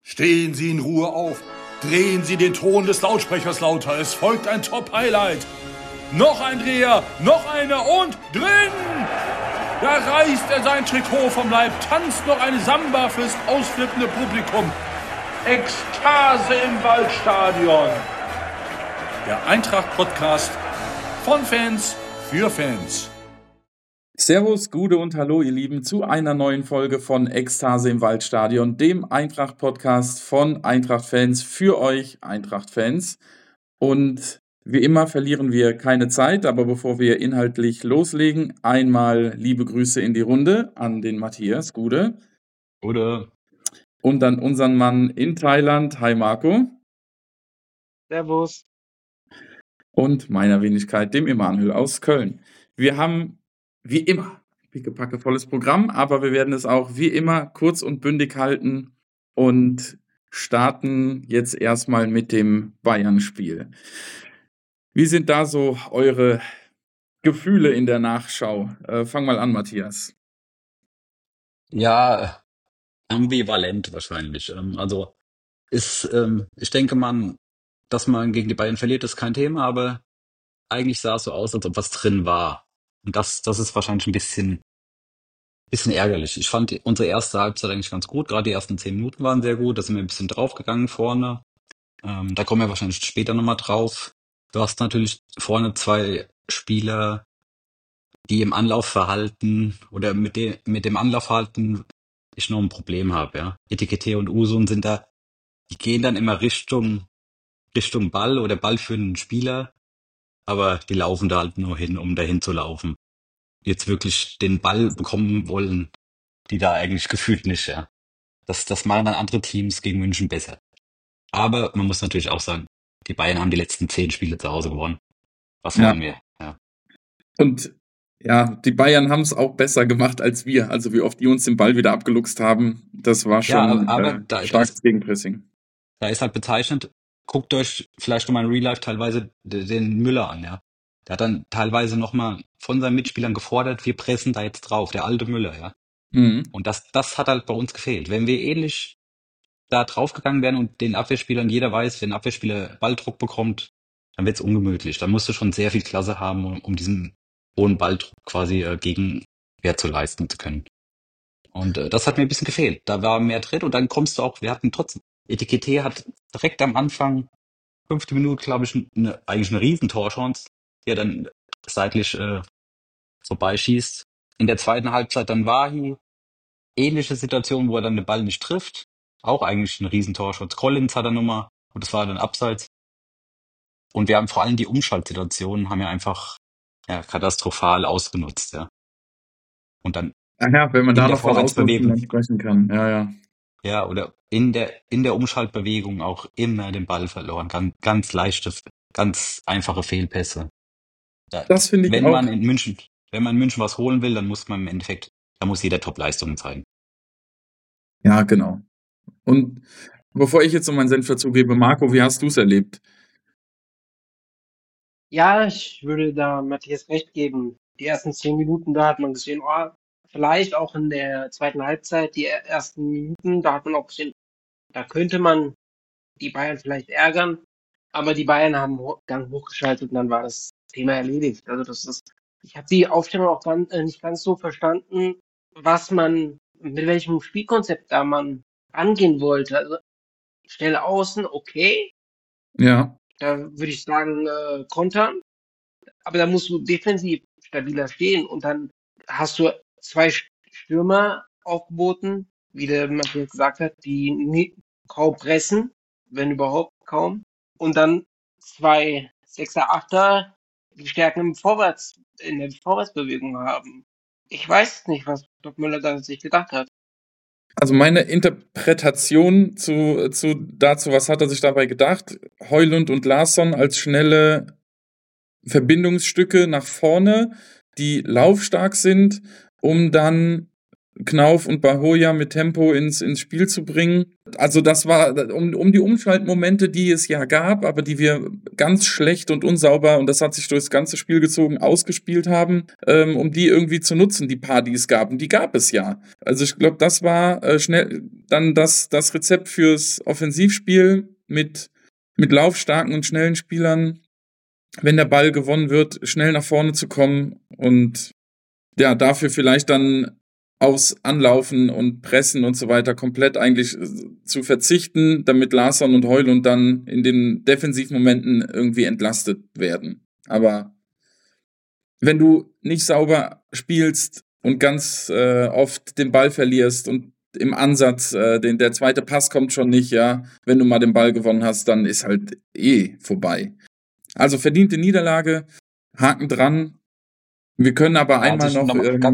Stehen Sie in Ruhe auf. Drehen Sie den Ton des Lautsprechers lauter. Es folgt ein Top-Highlight. Noch ein Dreher, noch einer und drin! Da reißt er sein Trikot vom Leib, tanzt noch eine Samba fürs ausflippende Publikum. Ekstase im Waldstadion. Der Eintracht-Podcast von Fans für Fans. Servus, Gude und Hallo, ihr Lieben, zu einer neuen Folge von Ekstase im Waldstadion, dem Eintracht-Podcast von Eintracht-Fans für euch Eintracht-Fans. Und wie immer verlieren wir keine Zeit, aber bevor wir inhaltlich loslegen, einmal liebe Grüße in die Runde an den Matthias, Gude. Gude. Und an unseren Mann in Thailand, hi Marco. Servus. Und meiner Wenigkeit, dem Emanuel aus Köln. Wir haben wie immer pickepacke volles Programm, aber wir werden es auch wie immer kurz und bündig halten und starten jetzt erstmal mit dem Bayern-Spiel. Wie sind da so eure Gefühle in der Nachschau? Fang mal an, Matthias. Ja, ambivalent wahrscheinlich. Ich denke dass man gegen die Bayern verliert, ist kein Thema, aber eigentlich sah es so aus, als ob was drin war. Und das ist wahrscheinlich ein bisschen ärgerlich. Ich fand unsere erste Halbzeit eigentlich ganz gut. Gerade die ersten 10 Minuten waren sehr gut. Da sind wir ein bisschen draufgegangen vorne. Da kommen wir wahrscheinlich später nochmal drauf. Du hast natürlich vorne 2 Spieler, die im Anlaufverhalten oder mit dem Anlaufverhalten ich noch ein Problem habe, ja. Etikette und Usun die gehen dann immer Richtung Ball oder Ball für einen Spieler, aber die laufen da halt nur hin, um dahin zu laufen. Jetzt wirklich den Ball bekommen wollen, die da eigentlich gefühlt nicht, ja. Das machen dann andere Teams gegen München besser. Aber man muss natürlich auch sagen, die Bayern haben die letzten 10 Spiele zu Hause gewonnen. Was wollen wir? Ja. Und ja, die Bayern haben es auch besser gemacht als wir. Also wie oft die uns den Ball wieder abgeluchst haben, das war schon starkes Gegenpressing. Da ist halt bezeichnend, guckt euch vielleicht nochmal in Real Life teilweise den Müller an, ja. Der hat dann teilweise nochmal von seinen Mitspielern gefordert, wir pressen da jetzt drauf, der alte Müller, ja. Mhm. Und das hat halt bei uns gefehlt. Wenn wir ähnlich da draufgegangen wären und den Abwehrspielern, jeder weiß, wenn ein Abwehrspieler Balldruck bekommt, dann wird's ungemütlich. Da musst du schon sehr viel Klasse haben, um diesen hohen Balldruck quasi Gegenwehr zu leisten zu können. Und das hat mir ein bisschen gefehlt. Da war mehr drin und dann kommst du auch, wir hatten trotzdem, Etikette hat direkt am Anfang, 5. Minute, glaube ich, eigentlich eine riesen Torchance, die er dann seitlich vorbeischießt. In der zweiten Halbzeit dann Wahi, ähnliche Situation, wo er dann den Ball nicht trifft. Auch eigentlich ein riesen Torchance. Collins hat er nochmal, und das war dann abseits. Und wir haben vor allem die Umschaltsituationen, haben wir einfach katastrophal ausgenutzt, ja. Und dann Ach ja, wenn man da noch von Vorwärtsbewegung sprechen kann. Ja. Ja, oder in der Umschaltbewegung auch immer den Ball verloren. Ganz leichte, ganz einfache Fehlpässe. Das finde ich wenn auch. man in München was holen will, dann muss man im Endeffekt, da muss jeder Top-Leistungen zeigen. Ja, genau. Und bevor ich jetzt so meinen Senf dazugebe, Marco, wie hast du es erlebt? Ja, ich würde da Matthias recht geben. Die ersten 10 Minuten, da hat man gesehen, vielleicht auch in der zweiten Halbzeit, die ersten Minuten, da hat man auch gesehen, da könnte man die Bayern vielleicht ärgern, aber die Bayern haben Gang hochgeschaltet und dann war das Thema erledigt. Also ich habe die Aufstellung auch nicht ganz so verstanden, mit welchem Spielkonzept da man angehen wollte. Also schnell außen, okay. Ja. Da würde ich sagen, kontern. Aber da musst du defensiv stabiler stehen und dann hast du 2 Stürmer aufgeboten, wie der Matthias gesagt hat, die kaum pressen, wenn überhaupt kaum. Und dann 2 Sechser, Achter, die Stärken in der Vorwärtsbewegung haben. Ich weiß nicht, was Doc Müller da sich gedacht hat. Also meine Interpretation dazu, was hat er sich dabei gedacht? Højlund und Larsson als schnelle Verbindungsstücke nach vorne, die laufstark sind, um dann Knauf und Bahoja mit Tempo ins Spiel zu bringen. Also das war um die Umschaltmomente, die es ja gab, aber die wir ganz schlecht und unsauber, und das hat sich durchs ganze Spiel gezogen, ausgespielt haben, um die irgendwie zu nutzen, die paar, die es gab. Und die gab es ja. Also ich glaube, das war schnell dann das Rezept fürs Offensivspiel mit laufstarken und schnellen Spielern, wenn der Ball gewonnen wird, schnell nach vorne zu kommen und ja, dafür vielleicht dann aufs Anlaufen und Pressen und so weiter komplett eigentlich zu verzichten, damit Larsson und Højlund dann in den Defensivmomenten irgendwie entlastet werden. Aber wenn du nicht sauber spielst und ganz oft den Ball verlierst und im Ansatz, der zweite Pass kommt schon nicht, ja, wenn du mal den Ball gewonnen hast, dann ist halt vorbei. Also verdiente Niederlage, Haken dran. Wir können aber einmal noch...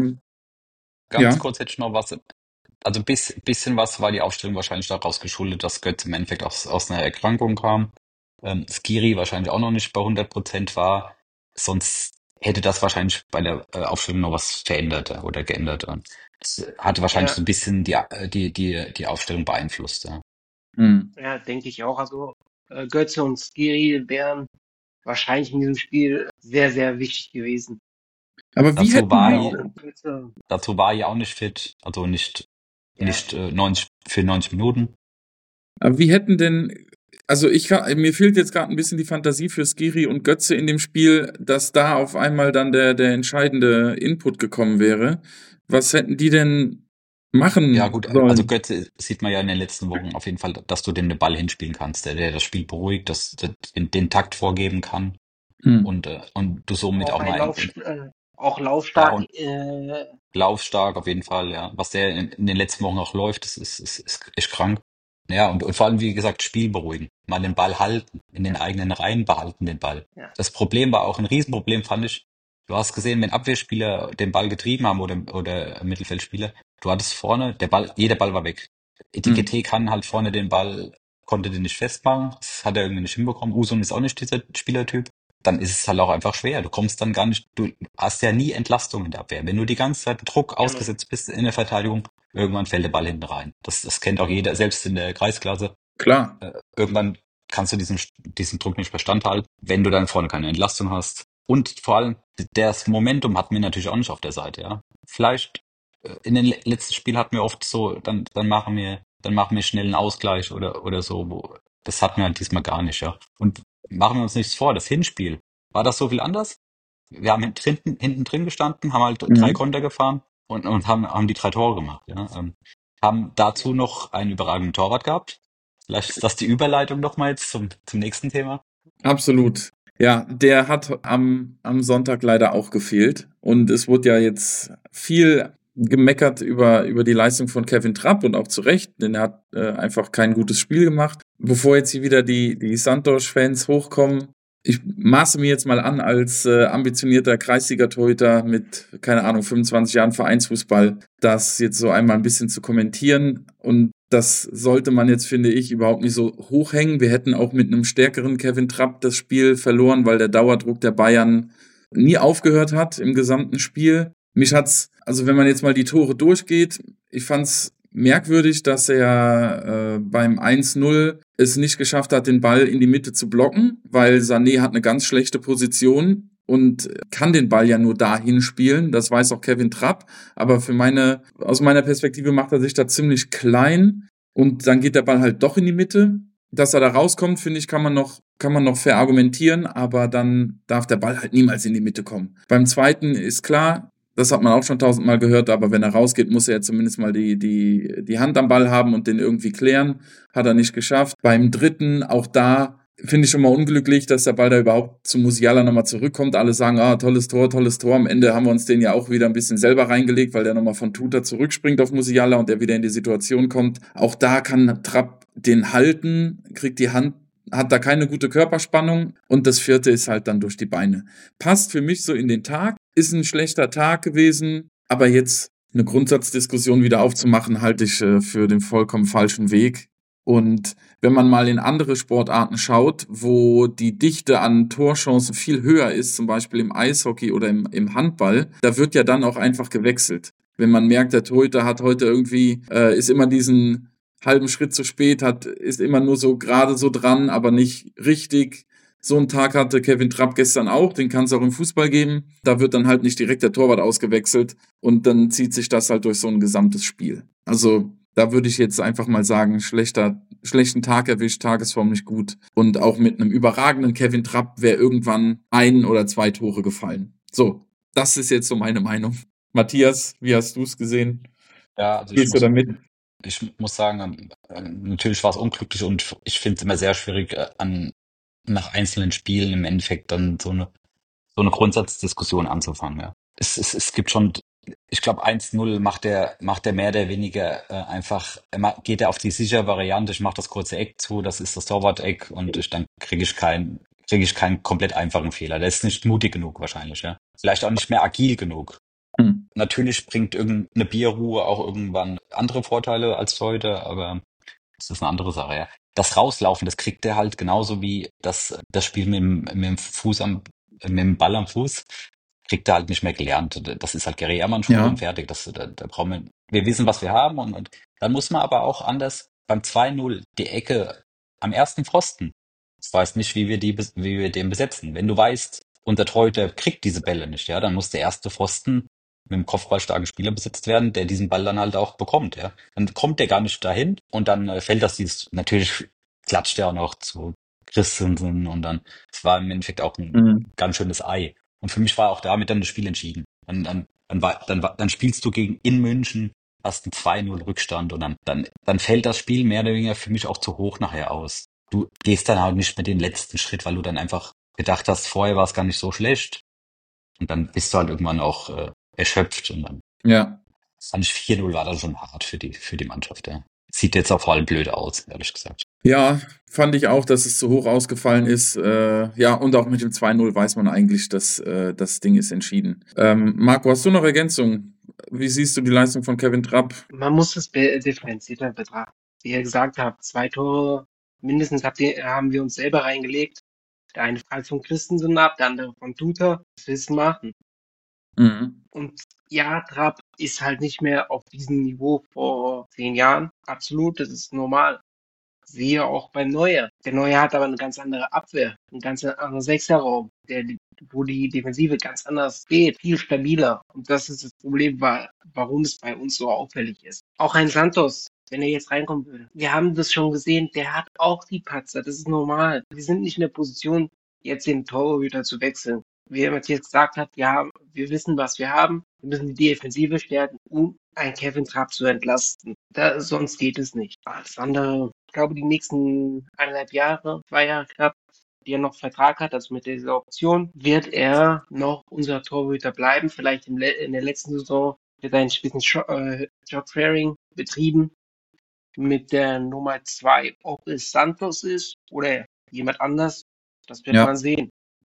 Ganz kurz hätte ich noch was. Also bisschen was war die Aufstellung wahrscheinlich daraus geschuldet, dass Götze im Endeffekt aus einer Erkrankung kam. Skiri wahrscheinlich auch noch nicht bei 100% war. Sonst hätte das wahrscheinlich bei der Aufstellung noch was verändert oder geändert. Das hatte wahrscheinlich Ja. so ein bisschen die Aufstellung beeinflusst. Ja. Ja, denke ich auch. Also Götze und Skiri wären wahrscheinlich in diesem Spiel sehr, sehr wichtig gewesen. Aber wie Dazu war ja auch nicht fit, also nicht 90 Minuten. Aber wie hätten denn, also mir fehlt jetzt gerade ein bisschen die Fantasie für Skiri und Götze in dem Spiel, dass da auf einmal dann der entscheidende Input gekommen wäre. Was hätten die denn machen Ja gut, sollen? also Götze sieht man ja in den letzten Wochen auf jeden Fall, dass du den Ball hinspielen kannst, der das Spiel beruhigt, den Takt vorgeben kann und du somit auch mal auch laufstark. Laufstark auf jeden Fall, ja. Was der in den letzten Wochen auch läuft, das ist echt krank. Ja, und vor allem, wie gesagt, Spiel beruhigen. Mal den Ball halten, in den eigenen Reihen behalten den Ball. Ja. Das Problem war auch ein Riesenproblem, fand ich. Du hast gesehen, wenn Abwehrspieler den Ball getrieben haben oder Mittelfeldspieler, du hattest vorne, jeder Ball war weg. Etikette kann halt vorne konnte den nicht festmachen. Das hat er irgendwie nicht hinbekommen. Usun ist auch nicht dieser Spielertyp. Dann ist es halt auch einfach schwer. Du kommst dann gar nicht, du hast ja nie Entlastung in der Abwehr. Wenn du die ganze Zeit Druck ausgesetzt bist in der Verteidigung, irgendwann fällt der Ball hinten rein. Das kennt auch jeder, selbst in der Kreisklasse. Klar. Irgendwann kannst du diesen Druck nicht mehr standhalten, wenn du dann vorne keine Entlastung hast. Und vor allem, das Momentum hatten wir natürlich auch nicht auf der Seite, ja. Vielleicht in den letzten Spielen hatten wir oft so, dann machen wir schnell einen Ausgleich oder so. Das hatten wir halt diesmal gar nicht, ja. Und machen wir uns nichts vor, das Hinspiel, war das so viel anders? Wir haben hinten drin gestanden, haben halt 3 Konter gefahren und haben die 3 Tore gemacht, ja. Haben dazu noch einen überragenden Torwart gehabt. Vielleicht ist das die Überleitung nochmal jetzt zum nächsten Thema. Absolut. Ja, der hat am Sonntag leider auch gefehlt. Und es wurde ja jetzt viel gemeckert über die Leistung von Kevin Trapp und auch zu Recht, denn er hat einfach kein gutes Spiel gemacht. Bevor jetzt hier wieder die Santos-Fans hochkommen, ich maße mir jetzt mal an, als ambitionierter Kreisliga-Torhüter mit, keine Ahnung, 25 Jahren Vereinsfußball, das jetzt so einmal ein bisschen zu kommentieren. Und das sollte man jetzt, finde ich, überhaupt nicht so hochhängen. Wir hätten auch mit einem stärkeren Kevin Trapp das Spiel verloren, weil der Dauerdruck der Bayern nie aufgehört hat im gesamten Spiel. Mich hat's, also wenn man jetzt mal die Tore durchgeht, ich fand's merkwürdig, dass er beim 1-0 es nicht geschafft hat, den Ball in die Mitte zu blocken, weil Sané hat eine ganz schlechte Position und kann den Ball ja nur dahin spielen. Das weiß auch Kevin Trapp. Aber aus meiner Perspektive macht er sich da ziemlich klein und dann geht der Ball halt doch in die Mitte. Dass er da rauskommt, finde ich, kann man noch verargumentieren, aber dann darf der Ball halt niemals in die Mitte kommen. Beim zweiten ist klar, das hat man auch schon 1000-mal gehört, aber wenn er rausgeht, muss er ja zumindest mal die Hand am Ball haben und den irgendwie klären. Hat er nicht geschafft. Beim dritten, auch da finde ich schon mal unglücklich, dass der Ball da überhaupt zu Musiala nochmal zurückkommt. Alle sagen, tolles Tor. Am Ende haben wir uns den ja auch wieder ein bisschen selber reingelegt, weil der nochmal von Tuta zurückspringt auf Musiala und der wieder in die Situation kommt. Auch da kann Trapp den halten, kriegt die Hand, hat da keine gute Körperspannung und das vierte ist halt dann durch die Beine. Passt für mich so in den Tag, ist ein schlechter Tag gewesen, aber jetzt eine Grundsatzdiskussion wieder aufzumachen, halte ich für den vollkommen falschen Weg. Und wenn man mal in andere Sportarten schaut, wo die Dichte an Torchancen viel höher ist, zum Beispiel im Eishockey oder im Handball, da wird ja dann auch einfach gewechselt. Wenn man merkt, der Torhüter hat heute irgendwie, ist immer diesen halben Schritt zu spät, ist immer nur so gerade so dran, aber nicht richtig. So einen Tag hatte Kevin Trapp gestern auch, den kann es auch im Fußball geben. Da wird dann halt nicht direkt der Torwart ausgewechselt und dann zieht sich das halt durch so ein gesamtes Spiel. Also da würde ich jetzt einfach mal sagen, schlechten Tag erwischt, Tagesform nicht gut. Und auch mit einem überragenden Kevin Trapp wäre irgendwann 1 oder 2 Tore gefallen. So, das ist jetzt so meine Meinung. Matthias, wie hast du es gesehen? Ja, also Gehst du damit? ich muss sagen, natürlich war es unglücklich und ich finde es immer sehr schwierig, nach einzelnen Spielen im Endeffekt dann so eine Grundsatzdiskussion anzufangen. Ja. Es gibt schon, ich glaube, 1-0 macht der mehr oder weniger einfach, geht er auf die sichere Variante, ich mache das kurze Eck zu, das ist das Torwart-Eck und dann kriege ich keinen komplett einfachen Fehler. Der ist nicht mutig genug wahrscheinlich, ja. Vielleicht auch nicht mehr agil genug. Natürlich bringt irgendeine Bierruhe auch irgendwann andere Vorteile als heute, aber das ist eine andere Sache, ja. Das Rauslaufen, das kriegt er halt genauso wie das Spiel mit dem mit dem Ball am Fuß, kriegt er halt nicht mehr gelernt. Das ist halt Gary Ehrmann Schule Ja. und fertig. Da brauchen wir wissen, was wir haben und dann muss man aber auch anders beim 2-0 die Ecke am ersten Pfosten. Ich weiß nicht, wie wir den besetzen. Wenn du weißt, unser Torhüter kriegt diese Bälle nicht, ja, dann muss der erste Pfosten mit einem kopfballstarken Spieler besetzt werden, der diesen Ball dann halt auch bekommt, ja. Dann kommt der gar nicht dahin und dann fällt natürlich klatscht er auch noch zu Christensen und dann, es war im Endeffekt auch ein ganz schönes Ei. Und für mich war auch damit dann das Spiel entschieden. Dann spielst du in München, hast einen 2-0 Rückstand und dann fällt das Spiel mehr oder weniger für mich auch zu hoch nachher aus. Du gehst dann halt nicht mehr den letzten Schritt, weil du dann einfach gedacht hast, vorher war es gar nicht so schlecht. Und dann bist du halt irgendwann auch erschöpft und dann Ja. fand ich 4-0 war dann schon hart für die Mannschaft. Ja. Sieht jetzt auch vor allem blöd aus, ehrlich gesagt. Ja, fand ich auch, dass es zu hoch ausgefallen ist. Ja, und auch mit dem 2-0 weiß man eigentlich, dass das Ding ist entschieden. Marco, hast du noch Ergänzungen? Wie siehst du die Leistung von Kevin Trapp? Man muss es differenzierter betrachten. Wie ihr gesagt habt, 2 Tore mindestens haben wir uns selber reingelegt. Der eine prallt von Christensen ab, der andere von Tuta. Was willst du machen? Mhm. Und ja, Trapp ist halt nicht mehr auf diesem Niveau vor 10 Jahren. Absolut, das ist normal. Siehe auch beim Neuer. Der Neuer hat aber eine ganz andere Abwehr, einen ganz anderen Sechserraum, wo die Defensive ganz anders steht, viel stabiler. Und das ist das Problem, warum es bei uns so auffällig ist. Auch ein Santos, wenn er jetzt reinkommen würde. Wir haben das schon gesehen, der hat auch die Patzer, das ist normal. Wir sind nicht in der Position, jetzt den Torhüter zu wechseln. Wie Matthias gesagt hat, ja, wir wissen, was wir haben. Wir müssen die Defensive stärken, um einen Kevin Trapp zu entlasten. Sonst geht es nicht. Alles andere, ich glaube, die nächsten 1,5 Jahre, 2 Jahre knapp, die er noch Vertrag hat, also mit dieser Option, wird er noch unser Torhüter bleiben. Vielleicht in der letzten Saison wird er ein bisschen Job-Sharing betrieben mit der Nummer 2. Ob es Santos ist oder jemand anders, das wird Ja. man sehen.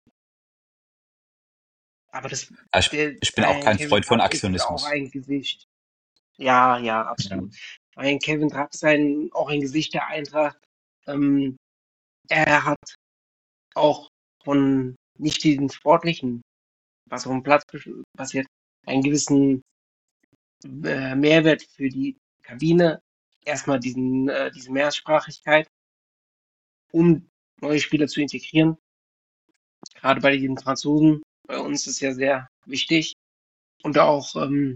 Aber Ich bin auch kein Kevin Freund von Trapp ist auch Aktionismus. ein Gesicht. Ja, absolut. Ein Kevin Trapp ist auch ein Gesicht der Eintracht. Er hat auch von nicht diesen sportlichen, was auf dem Platz passiert, einen gewissen Mehrwert für die Kabine. Erstmal diese Mehrsprachigkeit, um neue Spieler zu integrieren. Gerade bei den Franzosen, bei uns ist ja sehr wichtig. Und auch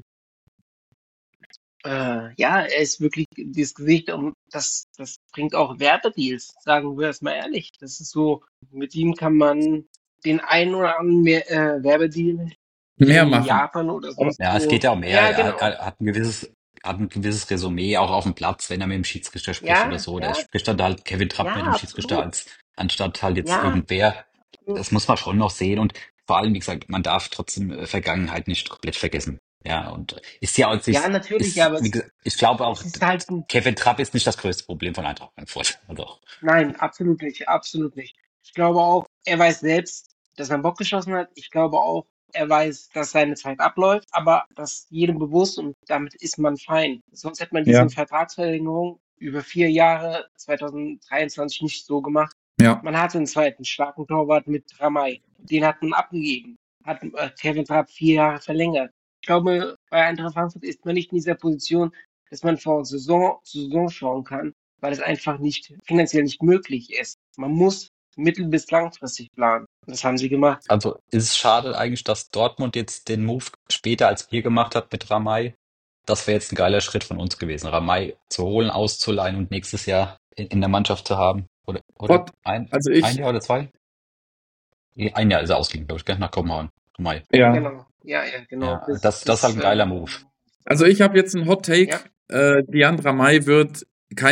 er ist wirklich dieses Gesicht und das bringt auch Werbedeals, sagen wir es mal ehrlich. Das ist so, mit ihm kann man den einen oder anderen Werbedeal Mehr in machen. Japan oder sonst Ja, es wo. geht ja auch mehr. Ja, Er genau. hat ein gewisses Resümee auch auf dem Platz, wenn er mit dem Schiedsrichter spricht Ja, oder so. Der ja, spricht dann halt Kevin Trapp mit dem Schiedsrichter absolut. anstatt halt jetzt Ja, irgendwer. absolut. Das muss man schon noch sehen und vor allem, wie gesagt, man darf trotzdem Vergangenheit nicht komplett vergessen. Ja, und ist ja auch Ja, natürlich, aber wie gesagt, ich glaube auch, es ist halt Kevin Trapp ist nicht das größte Problem von Eintracht Frankfurt. Also, nein, absolut nicht, absolut nicht. Ich glaube auch, er weiß selbst, dass er einen Bock geschossen hat. Ich glaube auch, er weiß, dass seine Zeit abläuft, aber das jedem bewusst und damit ist man fein. Sonst hätte man Ja. diese Vertragsverlängerung über 4 Jahre 2023 nicht so gemacht. Ja. Man hatte einen zweiten starken Torwart mit Ramay. Den hat man abgegeben. Hat Kevin Trapp 4 Jahre verlängert. Ich glaube, bei Eintracht Frankfurt ist man nicht in dieser Position, dass man von Saison zu Saison schauen kann, weil es einfach nicht finanziell nicht möglich ist. Man muss mittel- bis langfristig planen. Und das haben sie gemacht. Also ist es schade eigentlich, dass Dortmund jetzt den Move später als wir gemacht hat mit Ramai. Das wäre jetzt ein geiler Schritt von uns gewesen, Ramai zu holen, auszuleihen und nächstes Jahr in der Mannschaft zu haben. Oder Gott, also ich, ein Jahr oder zwei? Nee, ein Jahr ist er ausgeliehen, glaube ich, gell? Nach Kopenhagen. Ramai. ja, Genau. Ja, genau. Ja, das ist halt ein geiler Move. also ich habe jetzt einen Hot Take. Ja. Diandra May wird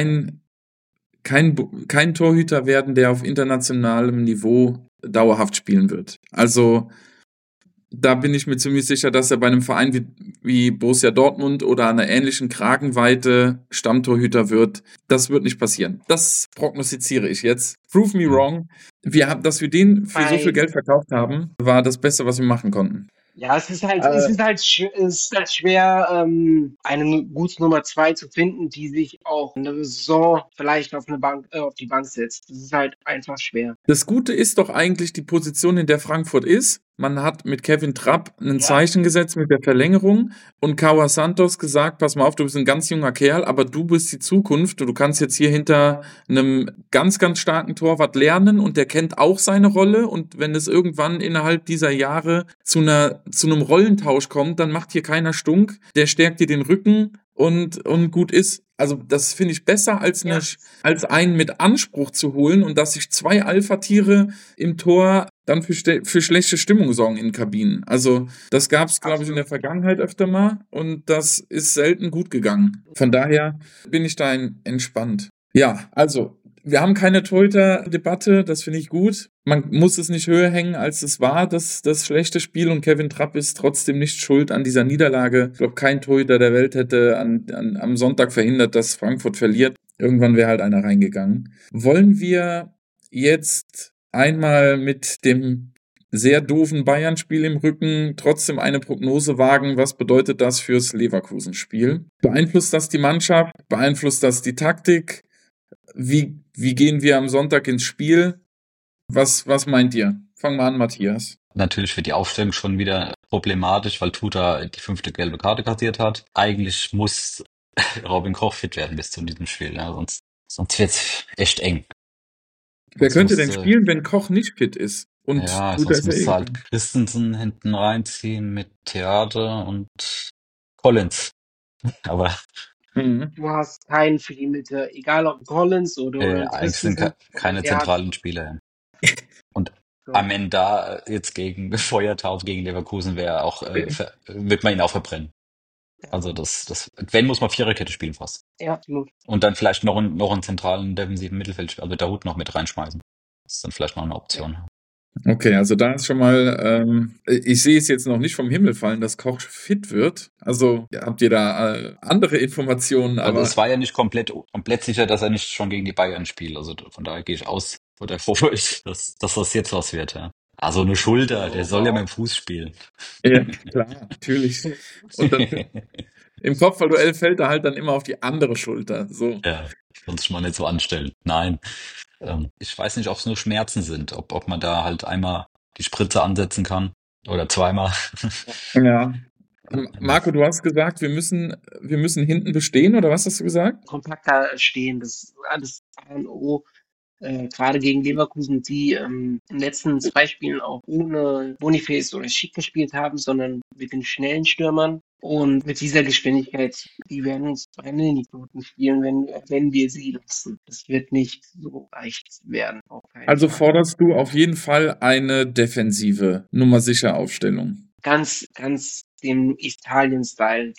kein Torhüter werden, der auf internationalem Niveau dauerhaft spielen wird. Also da bin ich mir ziemlich sicher, dass er bei einem Verein wie Borussia Dortmund oder einer ähnlichen Kragenweite Stammtorhüter wird. Das wird nicht passieren. Das prognostiziere ich jetzt. Prove me wrong. Dass wir den für so viel Geld verkauft haben, war das Beste, was wir machen konnten. Ja, es ist halt schwer, eine gute Nummer 2 zu finden, die sich auch in der Saison vielleicht auf die Bank setzt. Das ist halt einfach schwer. Das Gute ist doch eigentlich die Position, in der Frankfurt ist. Man hat mit Kevin Trapp ein Zeichen gesetzt mit der Verlängerung und Kawa Santos gesagt, pass mal auf, du bist ein ganz junger Kerl, aber du bist die Zukunft. Du kannst jetzt hier hinter einem ganz, ganz starken Torwart lernen und der kennt auch seine Rolle. Und wenn es irgendwann innerhalb dieser Jahre zu einem Rollentausch kommt, dann macht hier keiner stunk. Der stärkt dir den Rücken und gut ist. Also das finde ich besser, als einen mit Anspruch zu holen und dass sich 2 Alpha-Tiere im Tor dann für schlechte Stimmung sorgen in Kabinen. Also das gab es, glaube ich, in der Vergangenheit öfter mal und das ist selten gut gegangen. Von daher bin ich da entspannt. Ja, also wir haben keine Torhüter-Debatte, das finde ich gut. Man muss es nicht höher hängen, als es war, das schlechte Spiel. Und Kevin Trapp ist trotzdem nicht schuld an dieser Niederlage. Ich glaube, kein Torhüter der Welt hätte am Sonntag verhindert, dass Frankfurt verliert. Irgendwann wäre halt einer reingegangen. Wollen wir jetzt einmal mit dem sehr doofen Bayern-Spiel im Rücken trotzdem eine Prognose wagen? Was bedeutet das fürs Leverkusen-Spiel? Beeinflusst das die Mannschaft? Beeinflusst das die Taktik? Wie gehen wir am Sonntag ins Spiel? Was meint ihr? Fangen wir an, Matthias. Natürlich wird die Aufstellung schon wieder problematisch, weil Tuta die 5. gelbe Karte kassiert hat. Eigentlich muss Robin Koch fit werden bis zu diesem Spiel, ja, sonst wird's echt eng. Wer könnte denn spielen, wenn Koch nicht fit ist? Und ja, Tuta sonst müsste halt Christensen hinten reinziehen mit Theater und Collins. Aber du hast keinen für die Mitte, egal ob Collins oder eigentlich sind keine zentralen Spieler. Und am Ende da jetzt gegen Feuertaufe gegen Leverkusen wäre auch, wird man ihn auch verbrennen. Also wenn muss man Viererkette spielen fast. Ja, absolut. Und dann vielleicht noch einen zentralen defensiven Mittelfeldspieler, also Dahoud noch mit reinschmeißen. Das ist dann vielleicht noch eine Option. Ja. Okay, also da ist schon mal, ich sehe es jetzt noch nicht vom Himmel fallen, dass Koch fit wird. Also habt ihr da andere Informationen? Also es war ja nicht komplett sicher, dass er nicht schon gegen die Bayern spielt. Also von daher gehe ich aus, wo der Vorwurf ist, dass das jetzt was wird. Ja. Also eine Schulter, der soll ja mit dem Fuß spielen. Ja, klar, natürlich. Und dann im Kopfballduell fällt er halt dann immer auf die andere Schulter. So. Ja, sonst mal nicht so anstellen. Nein. Ich weiß nicht, ob es nur Schmerzen sind, ob man da halt einmal die Spritze ansetzen kann oder zweimal. Ja. Marco, du hast gesagt, wir müssen hinten bestehen, oder was hast du gesagt? Kompakter stehen, das ist alles A und O. Gerade gegen Leverkusen, die in den letzten 2 Spielen auch ohne Boniface oder Schick gespielt haben, sondern mit den schnellen Stürmern. Und mit dieser Geschwindigkeit, die werden uns brennen in die Knoten spielen, wenn wir sie lassen. Das wird nicht so leicht werden. Also forderst du auf jeden Fall eine defensive Nummer-sicher-Aufstellung. Ganz dem Italien-Style,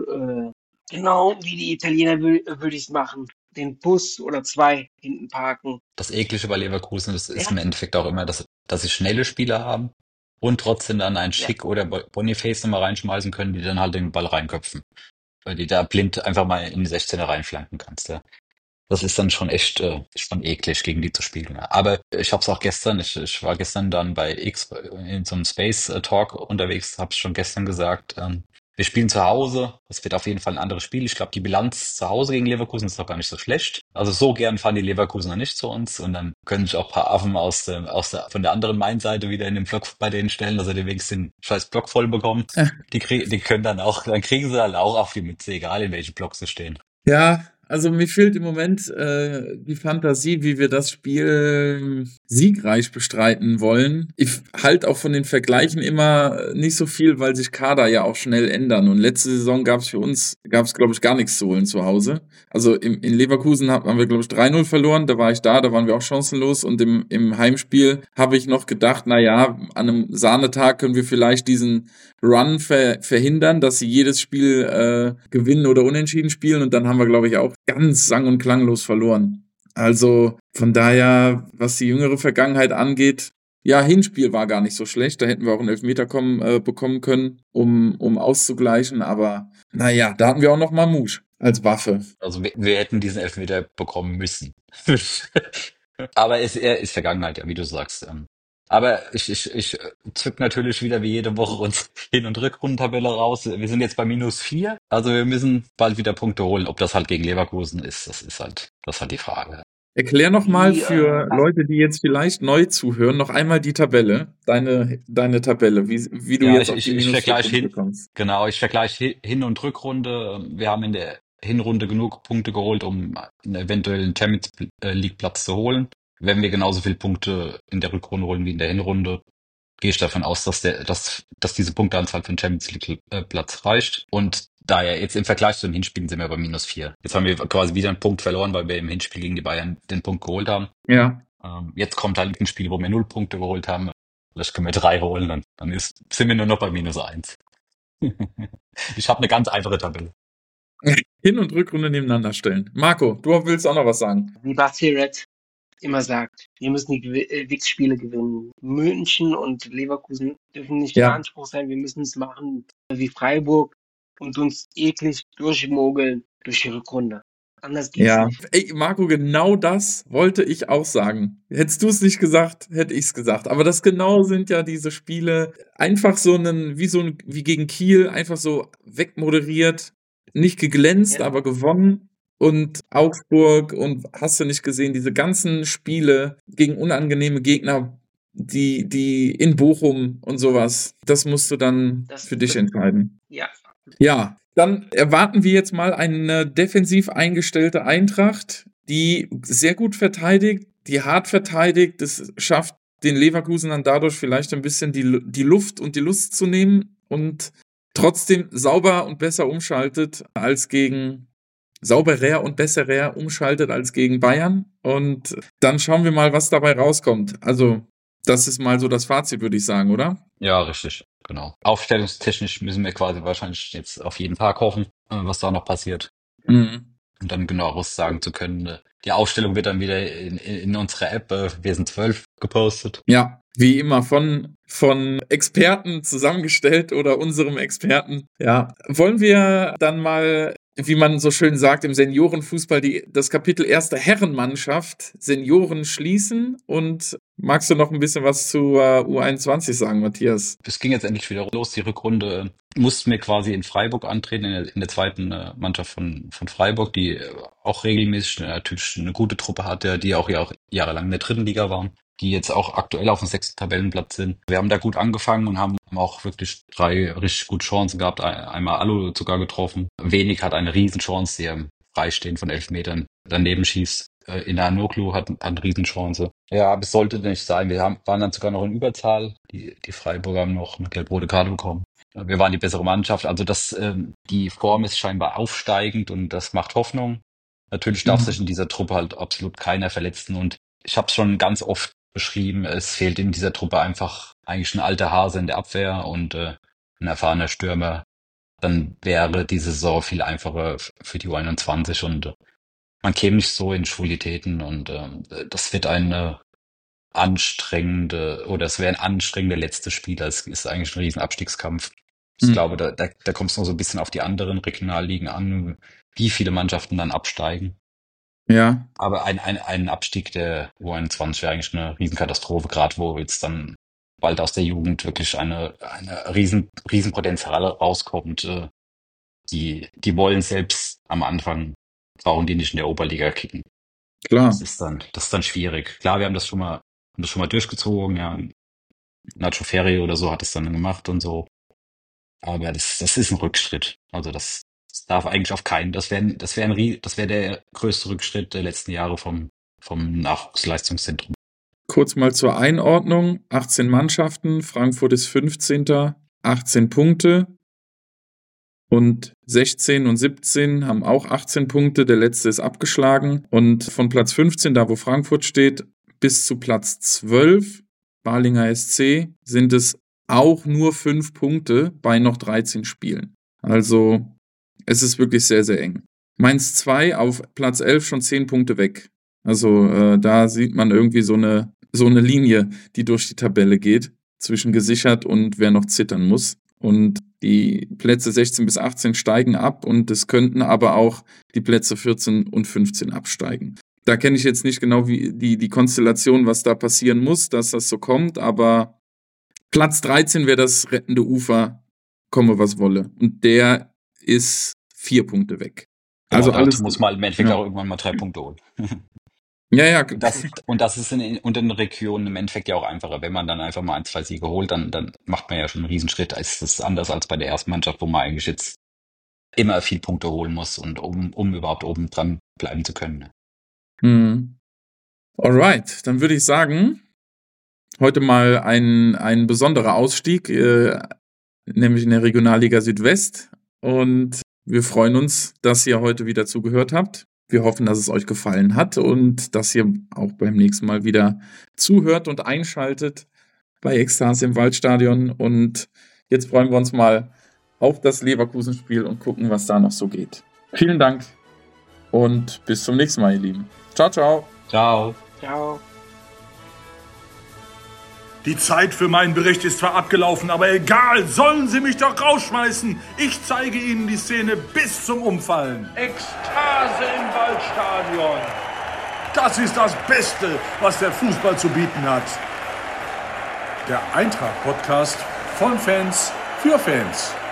genau wie die Italiener würde ich es machen. Den Bus oder 2 hinten parken. Das Eklige bei Leverkusen ist im Endeffekt auch immer, dass sie schnelle Spieler haben und trotzdem dann einen Schick oder Boniface nochmal reinschmeißen können, die dann halt den Ball reinköpfen. Weil die da blind einfach mal in die 16er reinflanken kannst. Ja. Das ist dann schon echt schon eklig, gegen die zu spielen. Ja. Aber ich habe es auch gestern, ich war gestern dann bei X in so einem Space Talk unterwegs, habe es schon gestern gesagt, Wir spielen zu Hause. Das wird auf jeden Fall ein anderes Spiel. Ich glaube, die Bilanz zu Hause gegen Leverkusen ist doch gar nicht so schlecht. Also so gern fahren die Leverkusener nicht zu uns. Und dann können sich auch ein paar Affen von der anderen Main-Seite wieder in den Block bei denen stellen, dass sie den wenigstens den scheiß Block voll bekommen. Die können dann kriegen sie dann auch auf die Mütze, egal in welchem Block sie stehen. Ja, also mir fehlt im Moment die Fantasie, wie wir das Spiel siegreich bestreiten wollen. Ich halte auch von den Vergleichen immer nicht so viel, weil sich Kader ja auch schnell ändern. Und letzte Saison gab es, glaube ich, gar nichts zu holen zu Hause. Also in Leverkusen haben wir, glaube ich, 3-0 verloren. Da war ich da waren wir auch chancenlos. Und im Heimspiel habe ich noch gedacht, naja, an einem Sahnetag können wir vielleicht diesen Run verhindern, dass sie jedes Spiel gewinnen oder unentschieden spielen. Und dann haben wir, glaube ich, auch ganz sang- und klanglos verloren. Also von daher, was die jüngere Vergangenheit angeht, ja, Hinspiel war gar nicht so schlecht. Da hätten wir auch einen Elfmeter bekommen können, um auszugleichen. Aber naja, da hatten wir auch noch Mamouche als Waffe. Also wir hätten diesen Elfmeter bekommen müssen. Aber er ist Vergangenheit, ja, wie du sagst. Aber ich zück natürlich wieder wie jede Woche uns Hin- und Rückrundentabelle raus. Wir sind jetzt bei -4. Also wir müssen bald wieder Punkte holen. Ob das halt gegen Leverkusen ist, das ist halt die Frage. Erklär noch mal Wie, für Leute, die jetzt vielleicht neu zuhören, noch einmal die Tabelle, deine Tabelle, wie du Ja, jetzt auf die ich vergleiche -4 Punkte kommst. genau, ich vergleiche Hin- und Rückrunde. Wir haben in der Hinrunde genug Punkte geholt, um einen eventuellen Champions League Platz zu holen. Wenn wir genauso viele Punkte in der Rückrunde holen wie in der Hinrunde, gehe ich davon aus, dass diese Punkteanzahl für den Champions League Platz reicht. Und daher jetzt im Vergleich zu den Hinspielen sind wir bei -4. Jetzt haben wir quasi wieder einen Punkt verloren, weil wir im Hinspiel gegen die Bayern den Punkt geholt haben. Ja. Jetzt kommt halt ein Spiel, wo wir 0 Punkte geholt haben. Vielleicht können wir 3 holen, dann sind wir nur noch bei -1. Ich habe eine ganz einfache Tabelle. Hin- und Rückrunde nebeneinander stellen. Marco, du willst auch noch was sagen. Wie Basti Red immer sagt, wir müssen die Wix-Spiele gewinnen. München und Leverkusen dürfen nicht der Ja. Anspruch sein, wir müssen es machen wie Freiburg und uns eklig durchmogeln durch die Rückrunde. Anders geht's Ja. nicht. Ey, Marco, genau das wollte ich auch sagen. Hättest du es nicht gesagt, hätte ich es gesagt. Aber das genau sind ja diese Spiele. Einfach wie gegen Kiel, einfach so wegmoderiert, nicht geglänzt, Ja. aber gewonnen. Und Augsburg und hast du nicht gesehen, diese ganzen Spiele gegen unangenehme Gegner, die in Bochum und sowas, das musst du dann für dich entscheiden. Ja. Ja, dann erwarten wir jetzt mal eine defensiv eingestellte Eintracht, die sehr gut verteidigt, die hart verteidigt. Das schafft den Leverkusenern dadurch vielleicht ein bisschen die Luft und die Lust zu nehmen und trotzdem sauberer und besserer umschaltet als gegen Bayern. Und dann schauen wir mal, was dabei rauskommt. Also, das ist mal so das Fazit, würde ich sagen, oder? Ja, richtig, genau. Aufstellungstechnisch müssen wir quasi wahrscheinlich jetzt auf jeden Tag hoffen, was da noch passiert. Mhm. Und dann genaueres sagen zu können. Die Aufstellung wird dann wieder in unserer App, wir sind 12, gepostet. Ja, wie immer von Experten zusammengestellt oder unserem Experten. Ja, wollen wir dann mal, wie man so schön sagt, im Seniorenfußball das Kapitel erste Herrenmannschaft Senioren schließen? Und magst du noch ein bisschen was zu U21 sagen, Matthias? Es ging jetzt endlich wieder los, die Rückrunde. Mussten wir quasi in Freiburg antreten, in der zweiten Mannschaft von Freiburg, die auch regelmäßig natürlich eine gute Truppe hatte, die auch jahrelang in der dritten Liga waren, die jetzt auch aktuell auf dem 6. Tabellenplatz sind. Wir haben da gut angefangen und haben auch wirklich 3 richtig gute Chancen gehabt. Einmal Alu sogar getroffen. Wenig hat eine Riesenchance, die er freistehend von 11 Metern daneben schießt. Inanoglu hat eine Riesenchance. Ja, aber es sollte nicht sein. Waren dann sogar noch in Überzahl. Die Freiburger haben noch eine gelb-rote Karte bekommen. Wir waren die bessere Mannschaft. Also die Form ist scheinbar aufsteigend und das macht Hoffnung. Natürlich darf sich in dieser Truppe halt absolut keiner verletzen. Und ich habe es schon ganz oft beschrieben, es fehlt in dieser Truppe einfach eigentlich ein alter Hase in der Abwehr und ein erfahrener Stürmer. Dann wäre die Saison viel einfacher für die U21 und man käme nicht so in Schwulitäten und das wird es wäre ein anstrengender letztes Spiel. Es ist eigentlich ein riesen Abstiegskampf. Ich glaube, da kommt es noch so ein bisschen auf die anderen Regionalligen an, wie viele Mannschaften dann absteigen. Ja. Aber ein Abstieg der U21 wäre eigentlich eine Riesenkatastrophe, gerade wo jetzt dann bald aus der Jugend wirklich eine Riesenpotenzial rauskommt. Die wollen selbst am Anfang, brauchen die nicht in der Oberliga kicken. Klar. Das ist dann schwierig. Klar, wir haben das schon mal durchgezogen, ja. Nacho Ferri oder so hat es dann gemacht und so. Aber das ist ein Rückschritt. Also das darf eigentlich auf keinen, das wäre der größte Rückschritt der letzten Jahre vom Nachwuchsleistungszentrum. Kurz mal zur Einordnung. 18 Mannschaften, Frankfurt ist 15. 18 Punkte. Und 16 und 17 haben auch 18 Punkte. Der letzte ist abgeschlagen. Und von Platz 15, da wo Frankfurt steht, bis zu Platz 12, Balinger SC, sind es auch nur 5 Punkte bei noch 13 Spielen. Also es ist wirklich sehr, sehr eng. Mainz 2 auf Platz 11 schon 10 Punkte weg. Also da sieht man irgendwie so eine Linie, die durch die Tabelle geht, zwischen gesichert und wer noch zittern muss. Und die Plätze 16 bis 18 steigen ab und es könnten aber auch die Plätze 14 und 15 absteigen. Da kenne ich jetzt nicht genau wie die Konstellation, was da passieren muss, dass das so kommt, aber Platz 13 wäre das rettende Ufer, komme was wolle. Und der ist 4 Punkte weg. Genau, Also alles muss man im Endeffekt auch irgendwann mal 3 Punkte holen. Ja. Und das ist in den Regionen im Endeffekt ja auch einfacher. Wenn man dann einfach mal 1, 2 Siege holt, dann macht man ja schon einen Riesenschritt. Es ist anders als bei der ersten Mannschaft, wo man eigentlich jetzt immer viel Punkte holen muss, und um überhaupt oben dran bleiben zu können. Alright, dann würde ich sagen, heute mal ein besonderer Ausstieg, nämlich in der Regionalliga Südwest. Und wir freuen uns, dass ihr heute wieder zugehört habt. Wir hoffen, dass es euch gefallen hat und dass ihr auch beim nächsten Mal wieder zuhört und einschaltet bei Ekstase im Waldstadion. Und jetzt freuen wir uns mal auf das Leverkusen-Spiel und gucken, was da noch so geht. Vielen Dank und bis zum nächsten Mal, ihr Lieben. Ciao, ciao. Ciao. Ciao. Die Zeit für meinen Bericht ist zwar abgelaufen, aber egal, sollen Sie mich doch rausschmeißen. Ich zeige Ihnen die Szene bis zum Umfallen. Ekstase im Waldstadion. Das ist das Beste, was der Fußball zu bieten hat. Der Eintracht-Podcast von Fans für Fans.